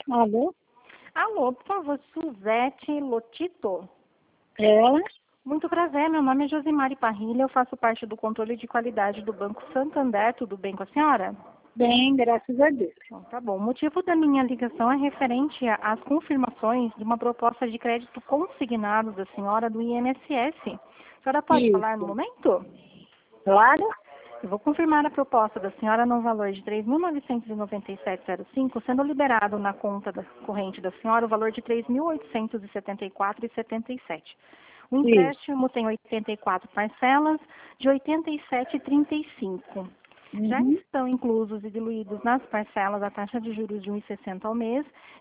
Alô? Alô, por favor, Suzete Lotito. Ela? Muito prazer, meu nome é Josimari Parrilha, eu faço parte do controle de qualidade do Banco Santander, tudo bem com a senhora? Bem, graças a Deus. Então, tá bom. O motivo da minha ligação é referente às confirmações de uma proposta de crédito consignado da senhora do INSS. A senhora pode falar no Isso. momento? Claro? Eu vou confirmar a proposta da senhora no valor de R$ 3.997,05, sendo liberado na conta corrente da senhora o valor de R$ 3.874,77. O Isso. empréstimo tem 84 parcelas de R$ 87,35. Já Uhum. estão inclusos e diluídos nas parcelas a taxa de juros de 1,60 ao mês,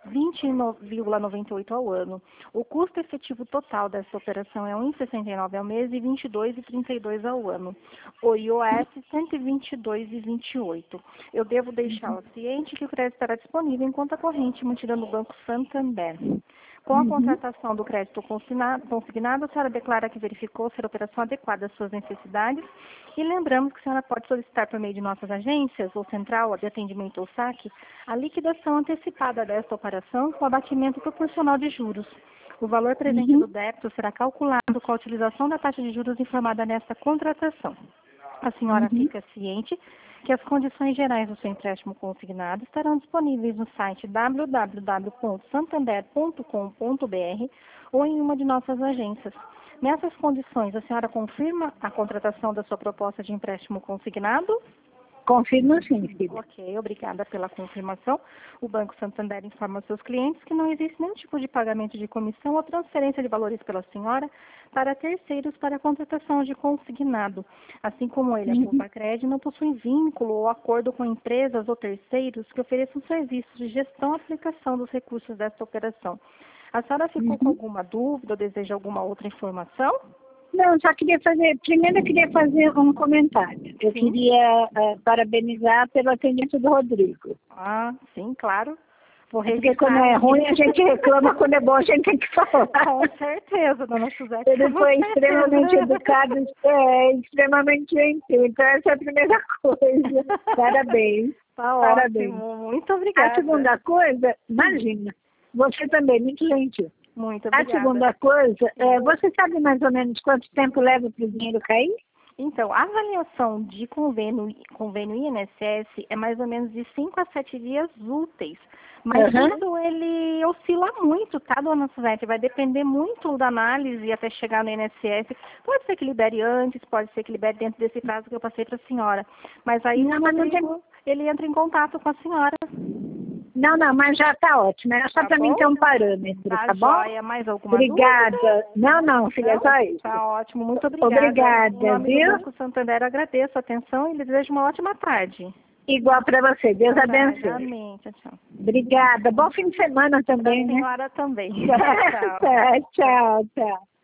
20,98 ao ano. O custo efetivo total dessa operação é 1,69 ao mês e 22,32 ao ano. O IOS 122,28. Eu devo deixá-la ciente que o crédito estará disponível em conta corrente mantida no Banco Santander. Com a Uhum. contratação do crédito consignado, a senhora declara que verificou ser a operação adequada às suas necessidades e lembramos que a senhora pode solicitar por meio de nossas agências ou central de atendimento ou saque a liquidação antecipada desta operação com abatimento proporcional de juros. O valor presente do Uhum. débito será calculado com a utilização da taxa de juros informada nesta contratação. A senhora Uhum. fica ciente que as condições gerais do seu empréstimo consignado estarão disponíveis no site www.santander.com.br ou em uma de nossas agências. Nessas condições, a senhora confirma a contratação da sua proposta de empréstimo consignado? Confirmo sim, filha. Ok, obrigada pela confirmação. O Banco Santander informa aos seus clientes que não existe nenhum tipo de pagamento de comissão ou transferência de valores pela senhora para terceiros para a contratação de consignado. Assim como ele, a Uhum. Culpacred, não possui vínculo ou acordo com empresas ou terceiros que ofereçam serviços de gestão e aplicação dos recursos desta operação. A senhora ficou com Uhum. alguma dúvida ou deseja alguma outra informação? Não, só queria fazer, primeiro eu queria fazer um comentário. Eu Sim. queria parabenizar pelo atendimento do Rodrigo. Ah, sim, claro. Vou É porque quando registrar é aqui. ruim a gente reclama, quando é bom a gente tem que falar. Com certeza, dona Suzete, Ele com foi certeza. extremamente educado, extremamente gentil. Então essa é a primeira coisa. Parabéns. Tá Parabéns. ótimo, muito A obrigada. segunda coisa, imagina, você também, muito gentil. Muito A obrigada. segunda coisa, Sim. você sabe mais ou menos quanto tempo leva para o dinheiro cair? Então, a avaliação de convênio INSS é mais ou menos de 5 a 7 dias úteis. Mas Aham. isso ele oscila muito, tá, dona Suzete? Vai depender muito da análise até chegar no INSS. Pode ser que libere antes, pode ser que libere dentro desse prazo que eu passei para a senhora. Mas aí Não, o mas não tem. Rodrigo, ele entra em contato com a senhora. Não, não, mas já está ótimo. Era só Tá para mim bom? ter um parâmetro, Tá tá bom? joia. Mais alguma dúvida? Obrigada. Não, não, filha, é Não? só isso. Tá ótimo. Muito obrigada. Em Obrigada, nome do viu? Banco Santander, eu agradeço a atenção e lhe desejo uma ótima tarde. Igual para você. Deus Boa tarde. abençoe. Amém. Tchau, tchau. Obrigada. Bom fim de semana Para a também, né? senhora também. Tchau. Tá, tchau, tchau.